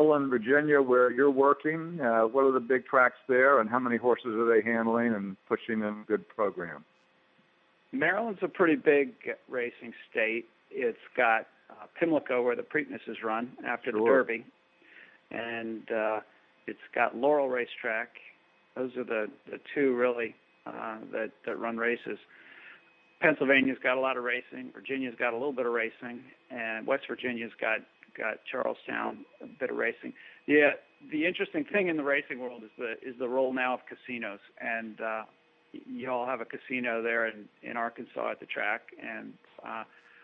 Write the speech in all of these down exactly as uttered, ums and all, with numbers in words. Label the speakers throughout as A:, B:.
A: Maryland, Virginia, where you're working, uh, what are the big tracks there, and how many horses are they handling and pushing in good programs?
B: Maryland's a pretty big racing state. It's got uh, Pimlico, where the Preakness is run after
A: Sure.
B: the Derby, and uh, it's got Laurel Racetrack. Those are the, the two really uh, that, that run races. Pennsylvania's got a lot of racing. Virginia's got a little bit of racing, and West Virginia's got, got Charlestown, a bit of racing. Yeah, the interesting thing in the racing world is the is the role now of casinos, and uh, you all have a casino there in, in Arkansas at the track, and uh,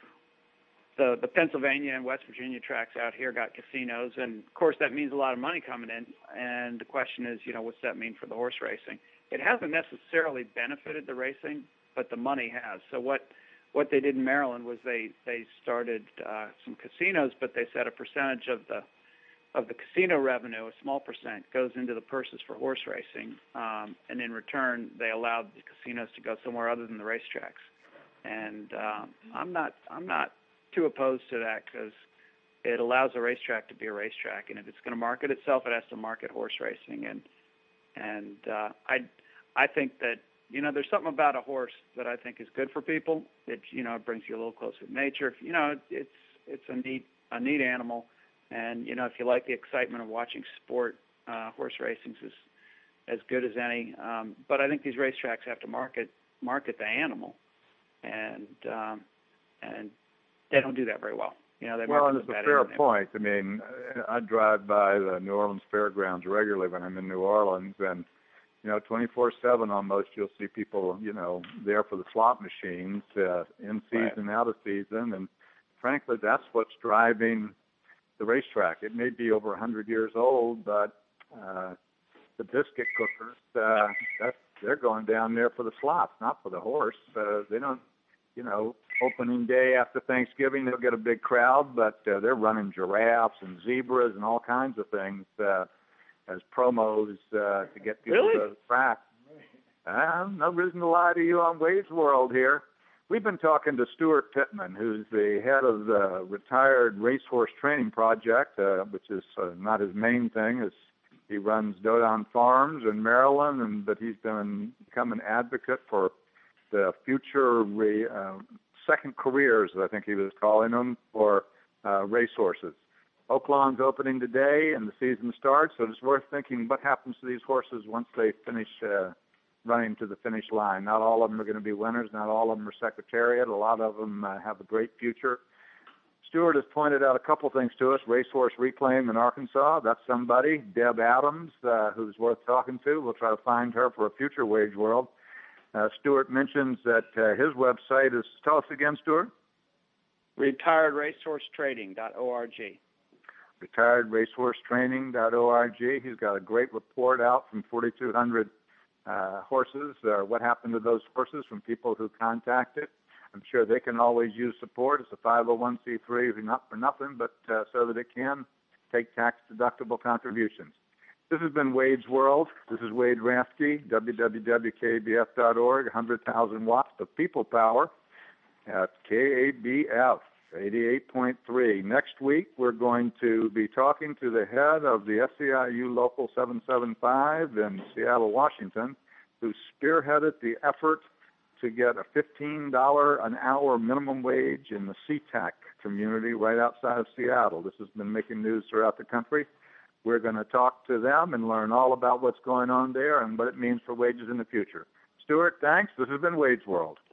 B: the the Pennsylvania and West Virginia tracks out here got casinos, and of course that means a lot of money coming in. And the question is, you know, what's that mean for the horse racing? It hasn't necessarily benefited the racing, but the money has. So what what they did in Maryland was they they started uh, some casinos, but they said a percentage of the of the casino revenue, a small percent, goes into the purses for horse racing, um, and in return, they allowed the casinos to go somewhere other than the racetracks. And uh, I'm not, I'm not too opposed to that, because it allows a racetrack to be a racetrack, and if it's going to market itself, it has to market horse racing. And and uh, I, I think that, you know, there's something about a horse that I think is good for people. It, you know, it brings you a little closer to nature. You know, it's it's a neat a neat animal. And, you know, if you like the excitement of watching sport, uh, horse racing is as good as any. Um, but I think these racetracks have to market market the animal, and um, and they don't do that very well. You know, they
A: well,
B: market
A: and it's
B: the
A: a
B: bad
A: fair
B: animal.
A: point. I mean, I drive by the New Orleans Fairgrounds regularly when I'm in New Orleans, and, you know, twenty-four seven almost, you'll see people, you know, there for the slot machines, uh, in season,
B: Right.
A: out of season. And frankly, that's what's driving the racetrack. It may be over one hundred years old, but uh, the biscuit cookers, uh, that's, they're going down there for the slots, not for the horse. Uh, they don't, you know, opening day after Thanksgiving, they'll get a big crowd, but uh, they're running giraffes and zebras and all kinds of things uh, as promos uh, to get people
B: Really?
A: to the track. Uh, no reason to lie to you on Wade's World here. We've been talking to Stuart Pittman, who's the head of the Retired Racehorse Training Project, uh, which is uh, not his main thing. It's, he runs Dodon Farms in Maryland, and but he's been become an advocate for the future re, uh, second careers, I think he was calling them, for uh, racehorses. Oaklawn's opening today, and the season starts, so it's worth thinking what happens to these horses once they finish uh, running to the finish line. Not all of them are going to be winners. Not all of them are Secretariat. A lot of them uh, have a great future. Stuart has pointed out a couple things to us. Racehorse Reclaim in Arkansas, that's somebody. Deb Adams, uh, who's worth talking to. We'll try to find her for a future Wage World. Uh, Stuart mentions that uh, his website is, tell us again, Stuart.
B: retired racehorse trading dot org.
A: retired racehorse training dot org. He's got a great report out from forty-two hundred Uh, horses, uh, what happened to those horses from people who contacted. I'm sure they can always use support. It's a five oh one c three, not for nothing, but uh, so that it can take tax-deductible contributions. This has been Wade's World. This is Wade Rathke, w w w dot k b f dot org, one hundred thousand watts of people power at K A B F eighty-eight point three. Next week, we're going to be talking to the head of the S C I U Local seven seventy-five in Seattle, Washington, who spearheaded the effort to get a fifteen dollars an hour minimum wage in the SeaTac community right outside of Seattle. This has been making news throughout the country. We're going to talk to them and learn all about what's going on there and what it means for wages in the future. Stuart, thanks. This has been Wade's World.